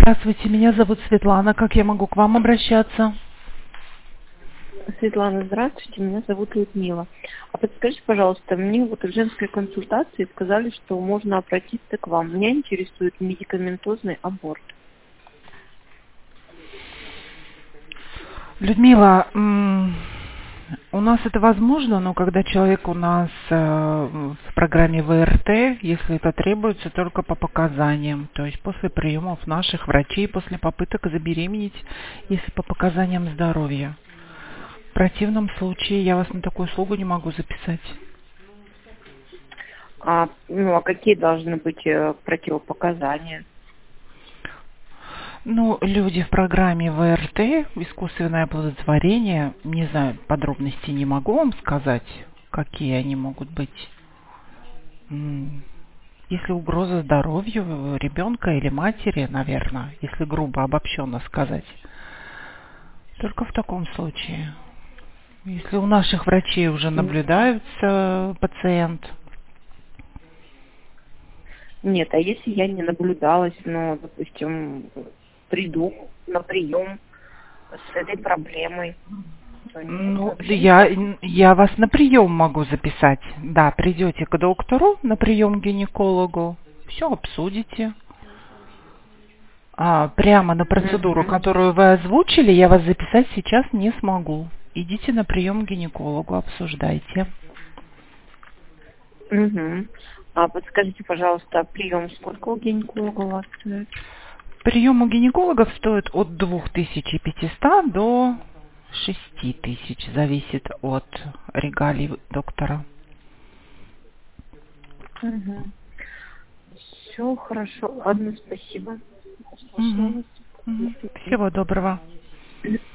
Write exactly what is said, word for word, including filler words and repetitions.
Здравствуйте, меня зовут Светлана. Как я могу к вам обращаться? Светлана, здравствуйте, меня зовут Людмила. А подскажите, пожалуйста, мне вот в женской консультации сказали, что можно обратиться к вам. Меня интересует медикаментозный аборт. Людмила, м, у нас это возможно, но когда человек у нас э, в программе вэ эр тэ, если это требуется, только по показаниям, то есть после приемов наших врачей, после попыток забеременеть, если по показаниям здоровья. В противном случае я вас на такую услугу не могу записать. А, ну, а какие должны быть э, противопоказания? Ну, люди в программе вэ эр тэ, искусственное оплодотворение, не знаю, подробностей не могу вам сказать, какие они могут быть. М, Если угроза здоровью ребенка или матери, наверное, если грубо обобщенно сказать, только в таком случае. Если у наших врачей уже М, наблюдается пациент, Нет, а если я не наблюдалась, ну, допустим, приду на прием с этой проблемой, то нет, ну, вообще я, никак. я вас на прием могу записать. Да, придете к доктору на прием к гинекологу, все обсудите. А, прямо на процедуру, Угу. которую вы озвучили, я вас записать сейчас не смогу. Идите на прием к гинекологу, обсуждайте. Угу. А подскажите, пожалуйста, прием сколько у гинеколога у вас стоит? Прием у гинекологов стоит от двух тысяч пятисот до шести тысяч, зависит от регалий доктора. Угу. Все хорошо. Ладно, спасибо. Мгм. Хорошо. Мгм. Всего доброго.